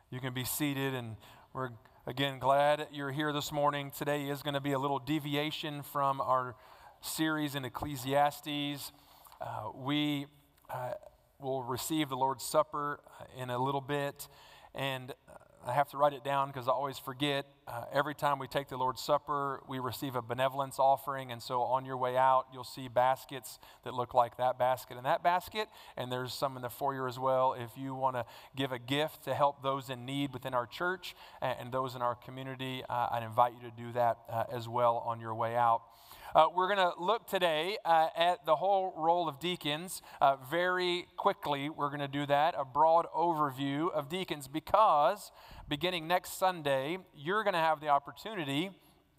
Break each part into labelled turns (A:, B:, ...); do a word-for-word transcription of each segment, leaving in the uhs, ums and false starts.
A: You can be seated, and we're again glad you're here this morning. Today is going to be a little deviation from our series in Ecclesiastes. Uh, we uh, will receive the Lord's Supper in a little bit, and I have to write it down because I always forget. Uh, every time we take the Lord's Supper, we receive a benevolence offering, and so on your way out, you'll see baskets that look like that basket and that basket, and there's some in the foyer as well. If you want to give a gift to help those in need within our church and, and those in our community, uh, I'd invite you to do that uh, as well on your way out. Uh, we're going to look today uh, at the whole role of deacons. Uh, very quickly, we're going to do that, a broad overview of deacons, because beginning next Sunday, you're going to have the opportunity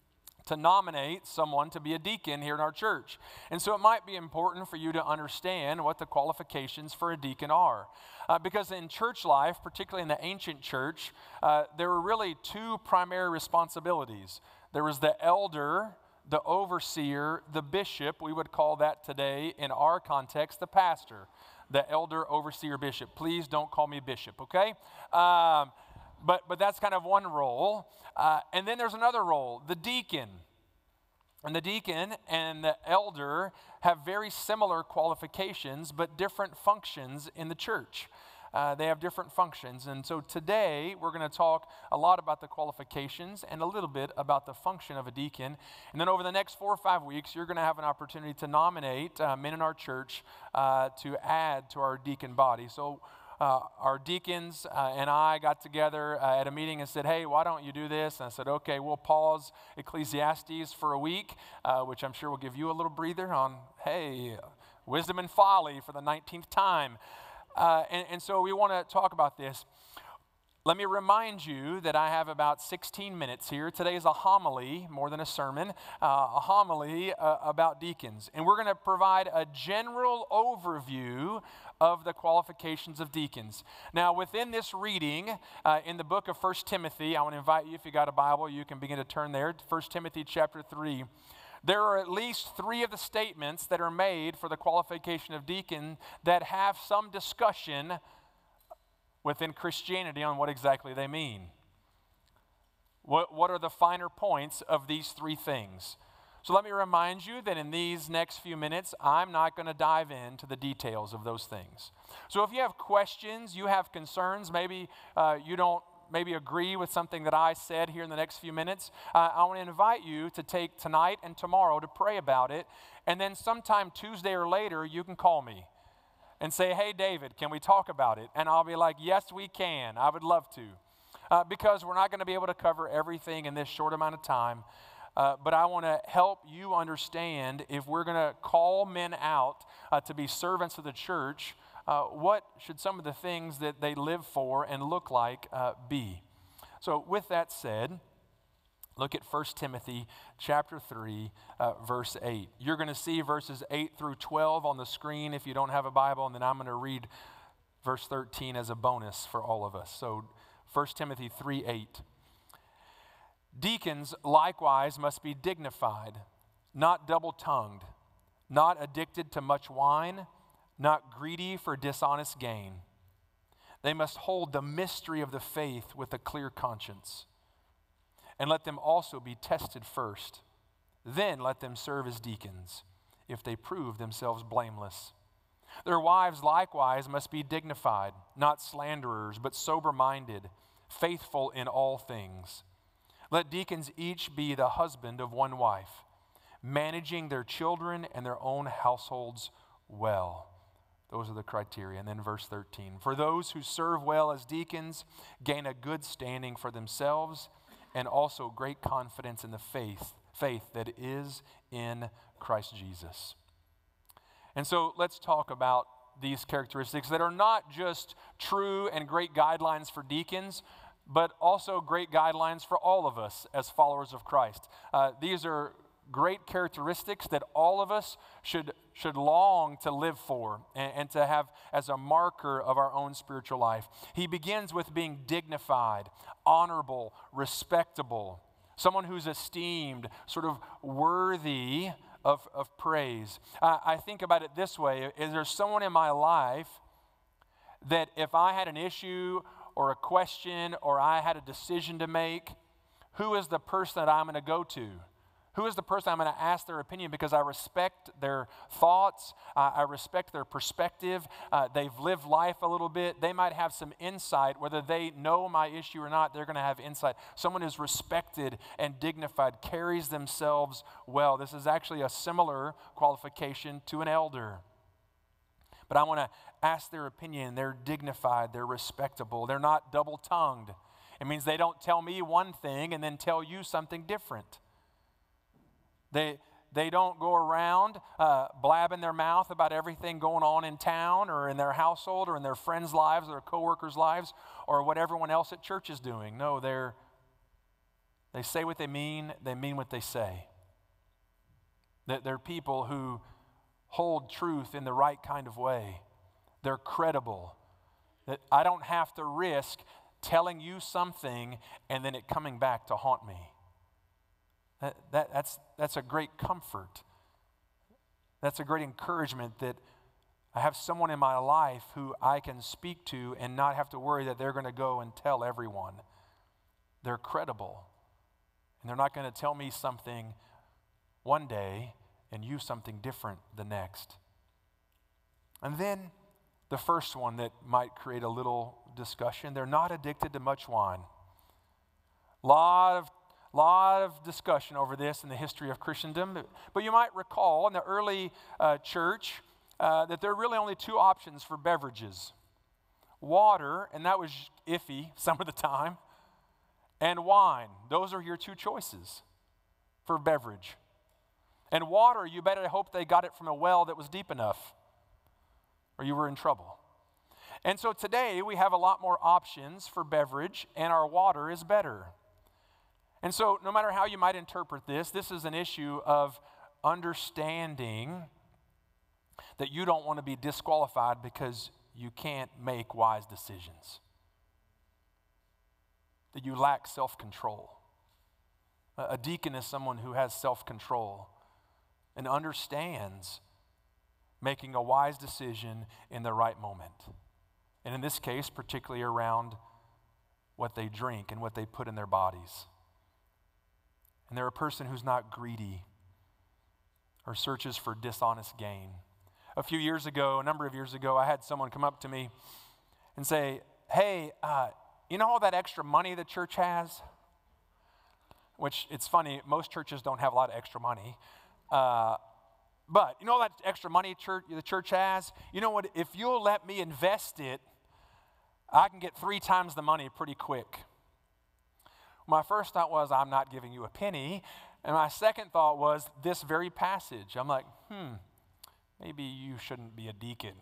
A: to nominate someone to be a deacon here in our church. And so it might be important for you to understand what the qualifications for a deacon are. Uh, because in church life, particularly in the ancient church, uh, there were really two primary responsibilities. There was the elder, the overseer, the bishop. We would call that today, in our context, the pastor, the elder, overseer, bishop. Please don't call me bishop, okay? Um, but, but that's kind of one role. Uh, and then there's another role, the deacon. And the deacon and the elder have very similar qualifications, but different functions in the church. Uh, they have different functions. And so today we're going to talk a lot about the qualifications and a little bit about the function of a deacon. And then over the next four or five weeks, you're going to have an opportunity to nominate uh, men in our church uh, to add to our deacon body. So uh, our deacons uh, and I got together uh, at a meeting and said, hey, why don't you do this? And I said, okay, we'll pause Ecclesiastes for a week, uh, which I'm sure will give you a little breather on, hey, wisdom and folly for the nineteenth time. Uh, and, and so we want to talk about this. Let me remind you that I have about sixteen minutes here. Today is a homily, more than a sermon, uh, a homily uh, about deacons. And we're going to provide a general overview of the qualifications of deacons. Now, within this reading, uh, in the book of First Timothy, I want to invite you, if you got a Bible, you can begin to turn there, First Timothy chapter three. There are at least three of the statements that are made for the qualification of deacon that have some discussion within Christianity on what exactly they mean. What, what are the finer points of these three things? So let me remind you that in these next few minutes, I'm not going to dive into the details of those things. So if you have questions, you have concerns, maybe uh, you don't maybe agree with something that I said here in the next few minutes, uh, I want to invite you to take tonight and tomorrow to pray about it, and then sometime Tuesday or later, you can call me and say, hey, David, can we talk about it? And I'll be like, yes, we can. I would love to. Uh, because we're not going to be able to cover everything in this short amount of time, uh, but I want to help you understand if we're going to call men out uh, to be servants of the church, Uh, what should some of the things that they live for and look like uh, be? So with that said, look at First Timothy chapter three, uh, verse eight. You're going to see verses eight through twelve on the screen if you don't have a Bible, and then I'm going to read verse thirteen as a bonus for all of us. So First Timothy three eight. Deacons likewise must be dignified, not double-tongued, not addicted to much wine, not greedy for dishonest gain. They must hold the mystery of the faith with a clear conscience. And let them also be tested first. Then let them serve as deacons, if they prove themselves blameless. Their wives likewise must be dignified, not slanderers, but sober-minded, faithful in all things. Let deacons each be the husband of one wife, managing their children and their own households well. Those are the criteria. And then verse thirteen. For those who serve well as deacons gain a good standing for themselves and also great confidence in the faith, faith that is in Christ Jesus. And so let's talk about these characteristics that are not just true and great guidelines for deacons, but also great guidelines for all of us as followers of Christ. Uh, these are great characteristics that all of us should should long to live for and, and to have as a marker of our own spiritual life. He begins with being dignified, honorable, respectable, someone who's esteemed, sort of worthy of, of praise. Uh, I think about it this way. Is there someone in my life that if I had an issue or a question or I had a decision to make, who is the person that I'm going to go to? Who is the person I'm going to ask their opinion because I respect their thoughts, uh, I respect their perspective, uh, they've lived life a little bit, they might have some insight, whether they know my issue or not, they're going to have insight. Someone who's respected and dignified, carries themselves well. This is actually a similar qualification to an elder. But I want to ask their opinion. They're dignified, they're respectable, they're not double-tongued. It means they don't tell me one thing and then tell you something different. They, they don't go around uh, blabbing their mouth about everything going on in town or in their household or in their friends' lives or their coworkers' lives or what everyone else at church is doing. No, they're, they say what they mean, they mean what they say. That they're people who hold truth in the right kind of way. They're credible. That I don't have to risk telling you something and then it coming back to haunt me. That, that, that's, that's a great comfort. That's a great encouragement that I have someone in my life who I can speak to and not have to worry that they're going to go and tell everyone. They're credible. And they're not going to tell me something one day and you something different the next. And then the first one that might create a little discussion, they're not addicted to much wine. A lot of lot of discussion over this in the history of Christendom. But you might recall in the early uh, church uh, that there are really only two options for beverages. Water, and that was iffy some of the time, and wine. Those are your two choices for beverage. And water, you better hope they got it from a well that was deep enough, or you were in trouble. And so today we have a lot more options for beverage, and our water is better. And so no matter how you might interpret this, this is an issue of understanding that you don't want to be disqualified because you can't make wise decisions, that you lack self-control. A deacon is someone who has self-control and understands making a wise decision in the right moment. And in this case, particularly around what they drink and what they put in their bodies. And they're a person who's not greedy or searches for dishonest gain. A few years ago, a number of years ago, I had someone come up to me and say, hey, uh, you know all that extra money the church has? Which, it's funny, most churches don't have a lot of extra money. Uh, but you know all that extra money church, the church has? You know what? If you'll let me invest it, I can get three times the money pretty quick. My first thought was, I'm not giving you a penny. And my second thought was this very passage. I'm like, hmm, maybe you shouldn't be a deacon.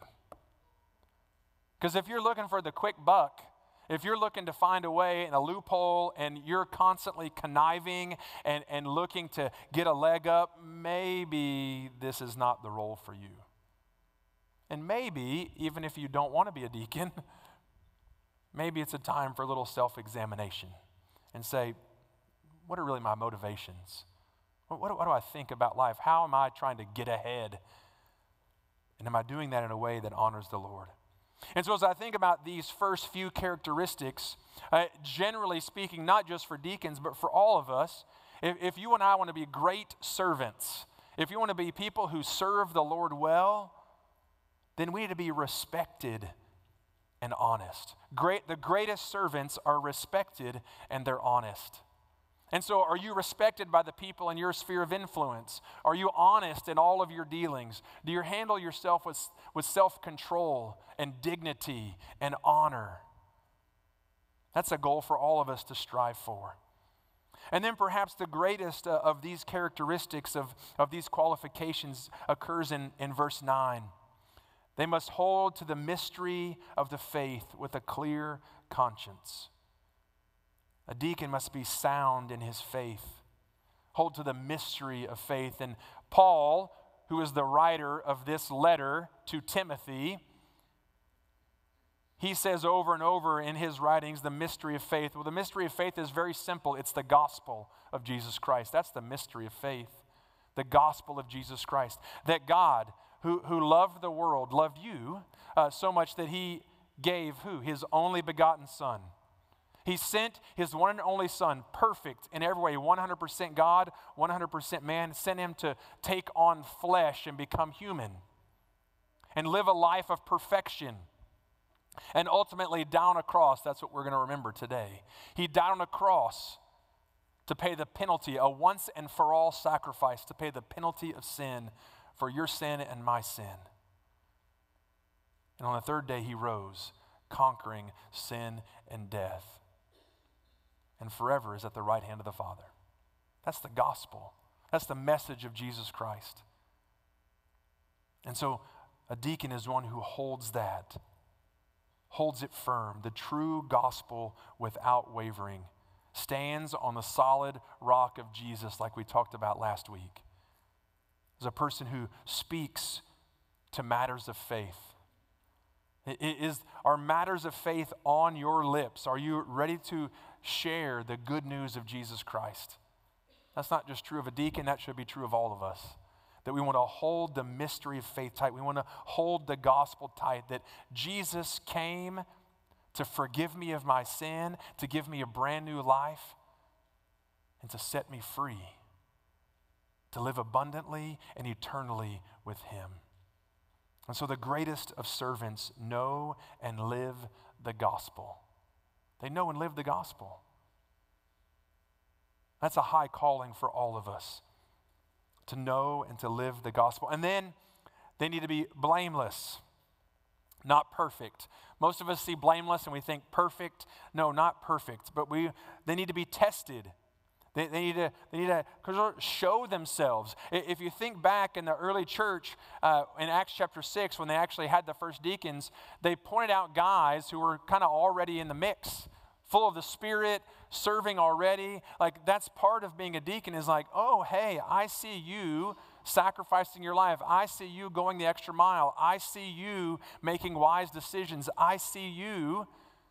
A: Because if you're looking for the quick buck, if you're looking to find a way and a loophole and you're constantly conniving and, and looking to get a leg up, maybe this is not the role for you. And maybe, even if you don't want to be a deacon, maybe it's a time for a little self-examination. And say, what are really my motivations? What, what, what do I think about life? How am I trying to get ahead? And am I doing that in a way that honors the Lord? And so as I think about these first few characteristics, uh, generally speaking, not just for deacons, but for all of us, if, if you and I want to be great servants, if you want to be people who serve the Lord well, then we need to be respected and honest. Great, the greatest servants are respected and they're honest. And so are you respected by the people in your sphere of influence? Are you honest in all of your dealings? Do you handle yourself with, with self-control and dignity and honor? That's a goal for all of us to strive for. And then perhaps the greatest uh, of these characteristics, of, of these qualifications, occurs in, in verse nine. They must hold to the mystery of the faith with a clear conscience. A deacon must be sound in his faith. Hold to the mystery of faith. And Paul, who is the writer of this letter to Timothy, he says over and over in his writings the mystery of faith. Well, the mystery of faith is very simple. It's the gospel of Jesus Christ. That's the mystery of faith. The gospel of Jesus Christ. That God, who, who loved the world, loved you uh, so much that he gave who? His only begotten Son. He sent his one and only Son, perfect in every way, one hundred percent God, one hundred percent man, sent him to take on flesh and become human and live a life of perfection. And ultimately down a cross, that's what we're going to remember today. He died on a cross to pay the penalty, a once and for all sacrifice to pay the penalty of sin for your sin and my sin. And on the third day he rose, conquering sin and death. And forever is at the right hand of the Father. That's the gospel. That's the message of Jesus Christ. And so a deacon is one who holds that, holds it firm, the true gospel without wavering, stands on the solid rock of Jesus like we talked about last week. Is a person who speaks to matters of faith. Is, are matters of faith on your lips? Are you ready to share the good news of Jesus Christ? That's not just true of a deacon, that should be true of all of us. That we want to hold the mystery of faith tight. We want to hold the gospel tight, that Jesus came to forgive me of my sin, to give me a brand new life, and to set me free, to live abundantly and eternally with him. And so the greatest of servants know and live the gospel. They know and live the gospel. That's a high calling for all of us, to know and to live the gospel. And then they need to be blameless, not perfect. Most of us see blameless and we think perfect. No, not perfect. But we they need to be tested. They, they need to they need to show themselves. If you think back in the early church uh, in Acts chapter six, when they actually had the first deacons, they pointed out guys who were kind of already in the mix, full of the Spirit, serving already. Like, that's part of being a deacon, is like, oh, hey, I see you sacrificing your life. I see you going the extra mile. I see you making wise decisions. I see you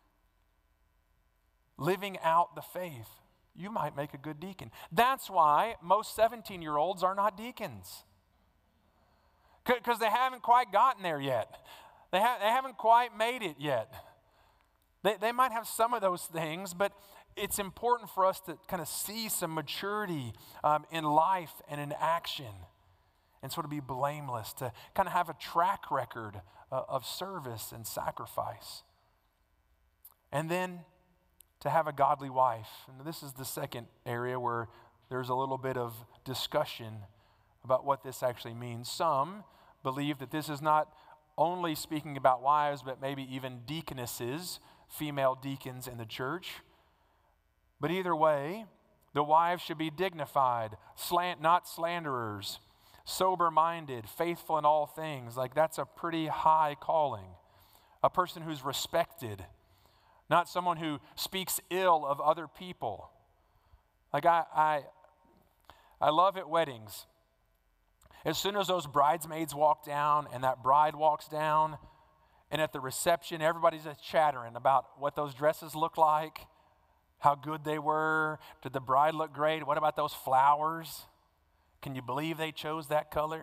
A: living out the faith. You might make a good deacon. That's why most seventeen-year-olds are not deacons. Because they haven't quite gotten there yet. They, ha- they haven't quite made it yet. They, they might have some of those things, but it's important for us to kind of see some maturity um, in life and in action, and sort of be blameless, to kind of have a track record uh, of service and sacrifice. And then to have a godly wife. And this is the second area where there's a little bit of discussion about what this actually means. Some believe that this is not only speaking about wives, but maybe even deaconesses, female deacons in the church. But either way, the wives should be dignified, slant, not slanderers, sober-minded, faithful in all things. Like, that's a pretty high calling. A person who's respected, not someone who speaks ill of other people. Like, I, I, I love at weddings, as soon as those bridesmaids walk down and that bride walks down, and at the reception, everybody's just chattering about what those dresses look like, how good they were. Did the bride look great? What about those flowers? Can you believe they chose that color?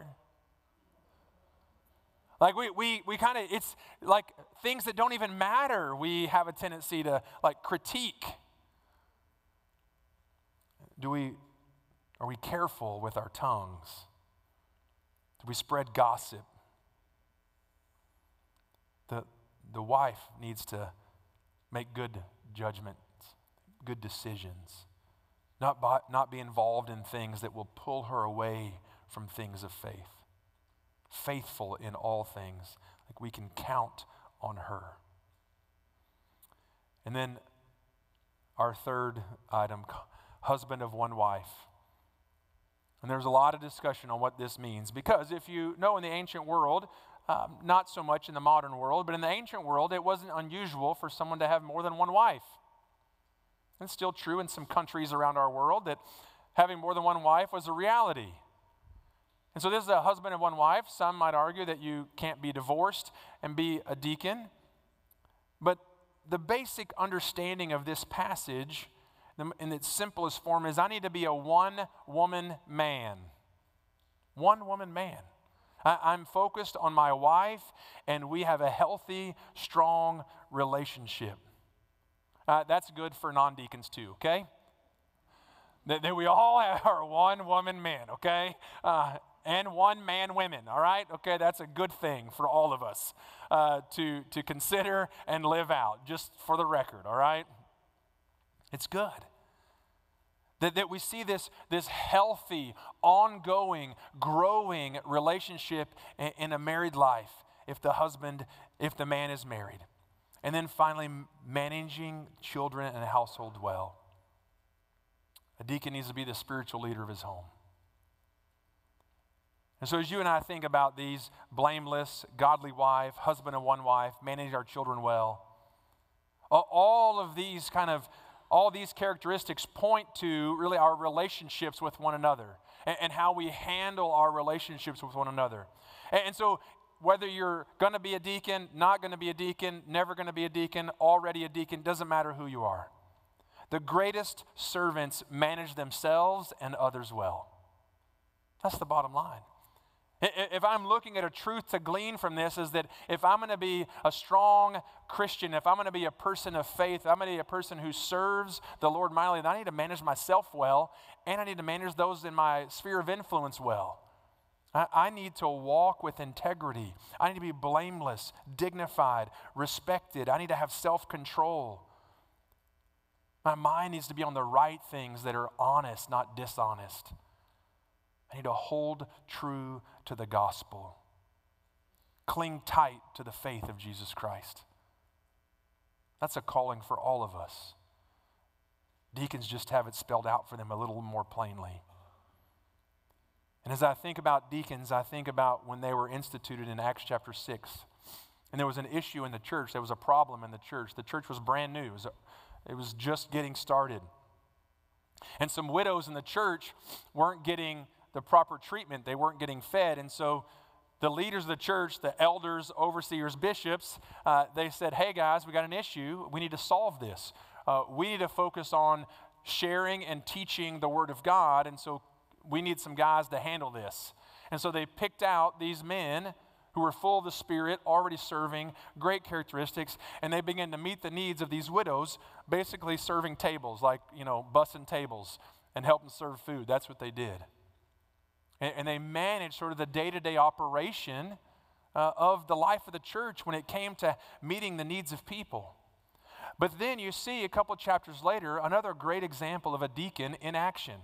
A: Like, we we we kind of, it's like things that don't even matter, we have a tendency to like critique. Do we, are we careful with our tongues? Do we spread gossip? The, the wife needs to make good judgments, good decisions, not, by, not be involved in things that will pull her away from things of faith. Faithful in all things, like we can count on her. And then our third item, husband of one wife. And there's a lot of discussion on what this means, because if you know, in the ancient world, um, not so much in the modern world, but in the ancient world, it wasn't unusual for someone to have more than one wife. It's still true in some countries around our world that having more than one wife was a reality. And so this is a husband and one wife. Some might argue that you can't be divorced and be a deacon. But the basic understanding of this passage in its simplest form is I need to be a one-woman man. One-woman man. I, I'm focused on my wife, and we have a healthy, strong relationship. Uh, that's good for non-deacons too, okay? That, that we all are one-woman men, okay? Uh, and one-man women, all right? Okay, that's a good thing for all of us uh, to, to consider and live out, just for the record, all right? It's good. That, that we see this, this healthy, ongoing, growing relationship in, in a married life if the husband, if the man is married. And then finally, managing children and a household well. A deacon needs to be the spiritual leader of his home. And so as you and I think about these blameless, godly wife, husband and one wife, manage our children well, all of these kind of, all these characteristics point to really our relationships with one another and, and how we handle our relationships with one another. And, and so whether you're going to be a deacon, not going to be a deacon, never going to be a deacon, already a deacon, doesn't matter who you are. The greatest servants manage themselves and others well. That's the bottom line. If I'm looking at a truth to glean from this, is that if I'm going to be a strong Christian, if I'm going to be a person of faith, I'm going to be a person who serves the Lord mightily, then I need to manage myself well, and I need to manage those in my sphere of influence well. I, I need to walk with integrity. I need to be blameless, dignified, respected. I need to have self-control. My mind needs to be on the right things that are honest, not dishonest. I need to hold true to the gospel. Cling tight to the faith of Jesus Christ. That's a calling for all of us. Deacons just have it spelled out for them a little more plainly. And as I think about deacons, I think about when they were instituted in Acts chapter six. And there was an issue in the church. There was a problem in the church. The church was brand new. It was, a, it was just getting started. And some widows in the church weren't getting the proper treatment. They weren't getting fed. And so the leaders of the church, the elders, overseers, bishops, uh, they said, hey guys, we got an issue. We need to solve this. Uh, we need to focus on sharing and teaching the Word of God. And so we need some guys to handle this. And so they picked out these men who were full of the Spirit, already serving, great characteristics, and they began to meet the needs of these widows, basically serving tables, like, you know, bussing tables and helping serve food. That's what they did. And, and they managed sort of the day-to-day operation uh, of the life of the church when it came to meeting the needs of people. But then you see a couple chapters later, another great example of a deacon in action.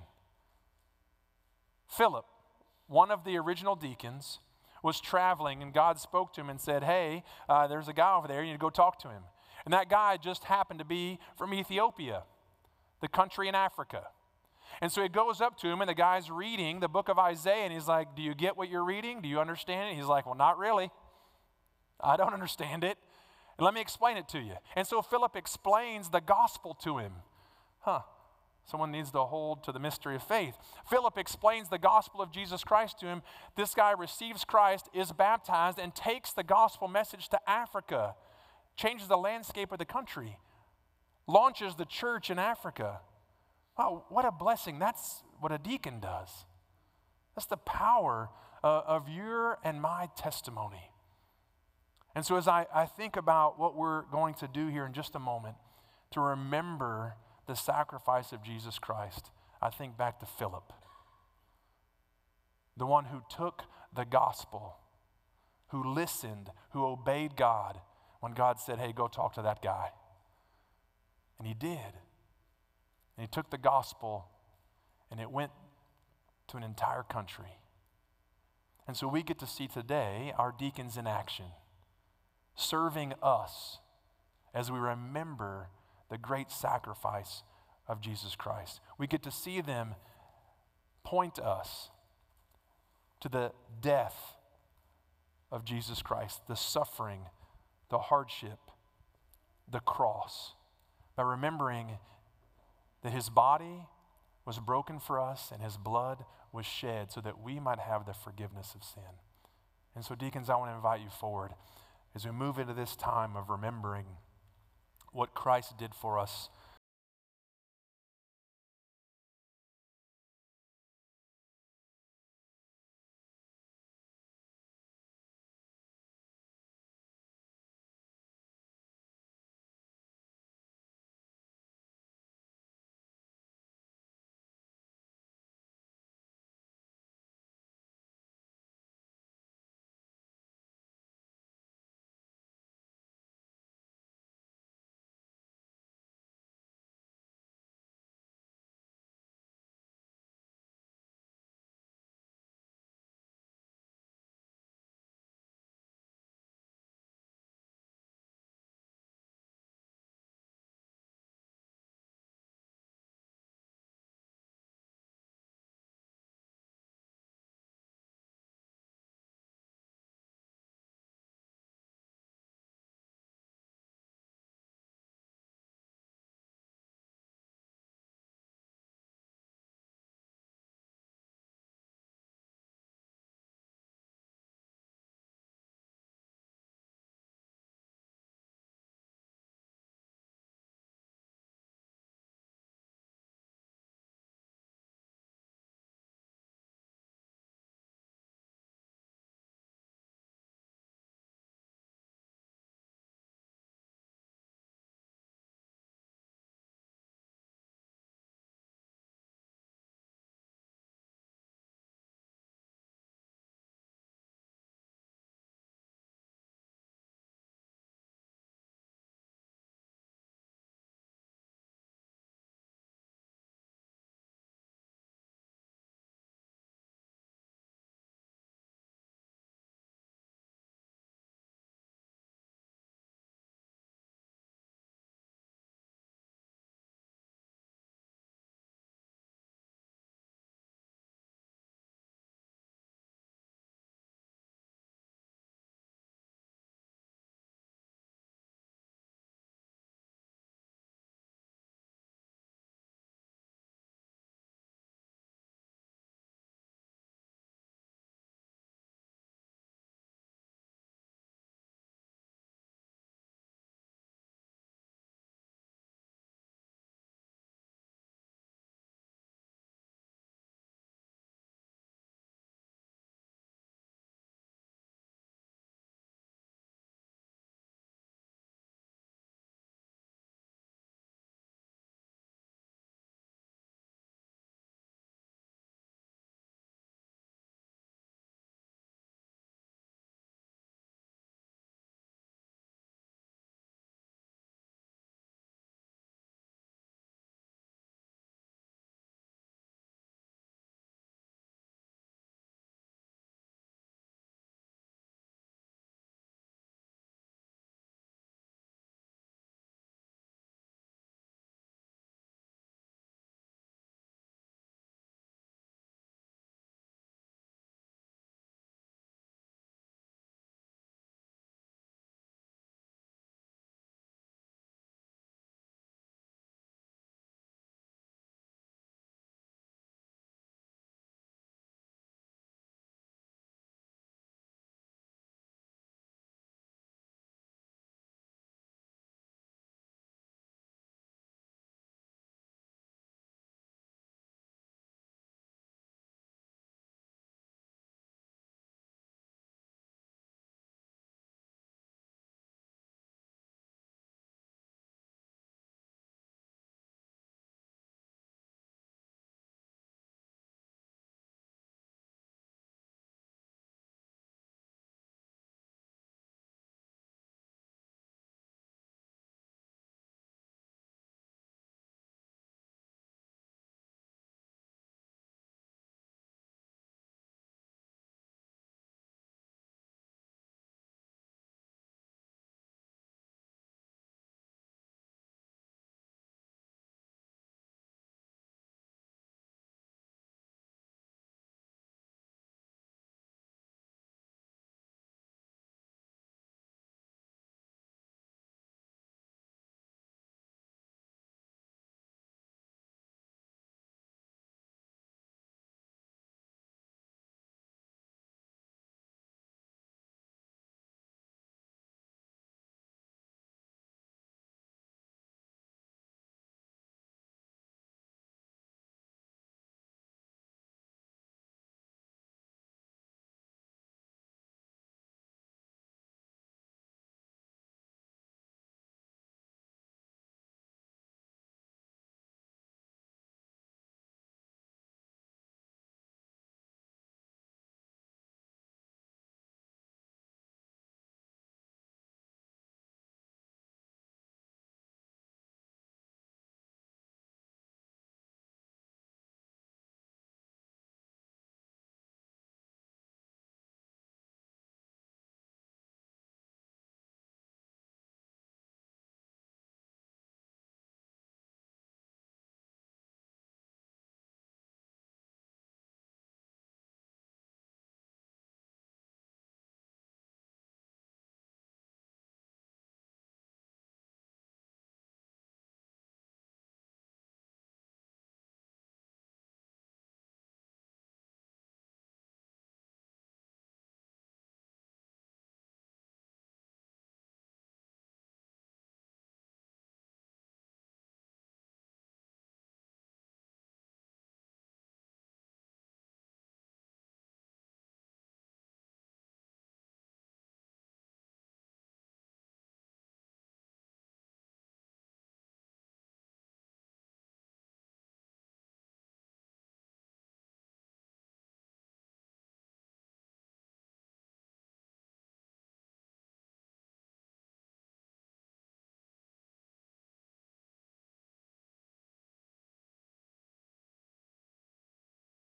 A: Philip, one of the original deacons, was traveling, and God spoke to him and said, hey, uh, there's a guy over there, you need to go talk to him. And that guy just happened to be from Ethiopia, the country in Africa. And so he goes up to him, and the guy's reading the book of Isaiah, and he's like, do you get what you're reading? Do you understand it? He's like, well, not really. I don't understand it. And let me explain it to you. And so Philip explains the gospel to him. Huh. Someone needs to hold to the mystery of faith. Philip explains the gospel of Jesus Christ to him. This guy receives Christ, is baptized, and takes the gospel message to Africa, changes the landscape of the country, launches the church in Africa. Wow, what a blessing. That's what a deacon does. That's the power uh, of your and my testimony. And so as I, I think about what we're going to do here in just a moment, to remember the sacrifice of Jesus Christ, I think back to Philip, the one who took the gospel, who listened, who obeyed God when God said, hey, go talk to that guy. And he did. And he took the gospel, and it went to an entire country. And so we get to see today our deacons in action, serving us as we remember the great sacrifice of Jesus Christ. We get to see them point us to the death of Jesus Christ, the suffering, the hardship, the cross, by remembering that his body was broken for us and his blood was shed so that we might have the forgiveness of sin. And so, deacons, I want to invite you forward as we move into this time of remembering what Christ did for us